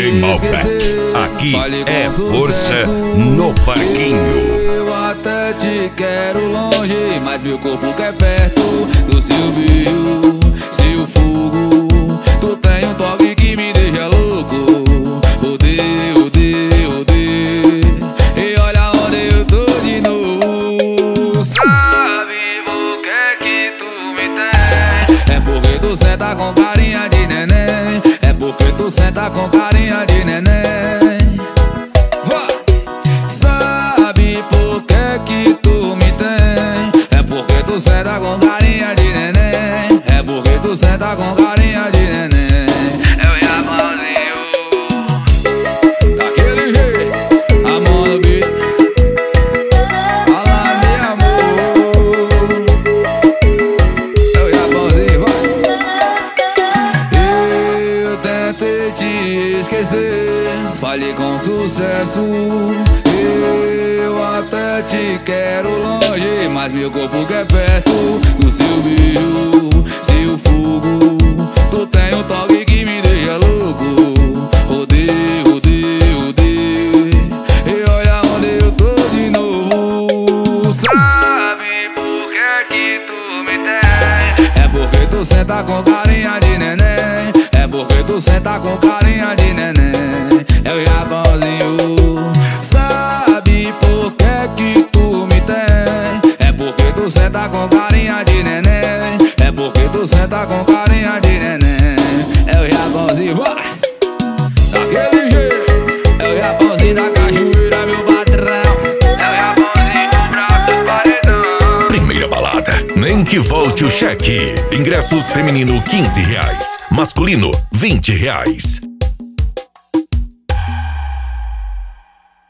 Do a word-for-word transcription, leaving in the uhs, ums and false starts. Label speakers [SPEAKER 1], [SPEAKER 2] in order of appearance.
[SPEAKER 1] D J Malbec, aqui é força no parquinho.
[SPEAKER 2] Eu até te quero longe, mas meu corpo quer perto do seu beijo, seu fogo. Tu tem um toque que me deixa louco. Odeio, odeio, odeio. E olha onde eu tô de novo. Sabe por que que tu me tem? É porque tu senta com carinha de neném. É porque tu senta com carinha de neném. Vai! Sabe por que que tu me tem? É porque tu senta com carinha de neném. É porque tu senta com carinha de neném. Eu e a mãozinho daquele jeito, a mão no beat. Fala de amor. Eu e a mãozinho, vai. Eu tentei te esquecer, falhei com sucesso. Eu até te quero longe, mas meu corpo quer perto do seu beijo, seu fogo. Tu tem um toque que me deixa louco. Odeio, odeio, odeio. E olha onde eu tô de novo. Sabe por que que tu me tem? É porque tu senta com carinha de neném. É porque tu senta com carinha de neném. É o Japãozinho. Sabe por que que tu me tem? É porque tu senta com carinha de neném. É porque tu senta com carinha de neném. É o Japãozinho, vai! Daquele jeito. É o Japãozinho da cajueira, meu patrão. É o Japãozinho bravo dos paredão.
[SPEAKER 1] Primeira balada, nem que volte o cheque. Ingressos feminino quinze reais, masculino vinte reais.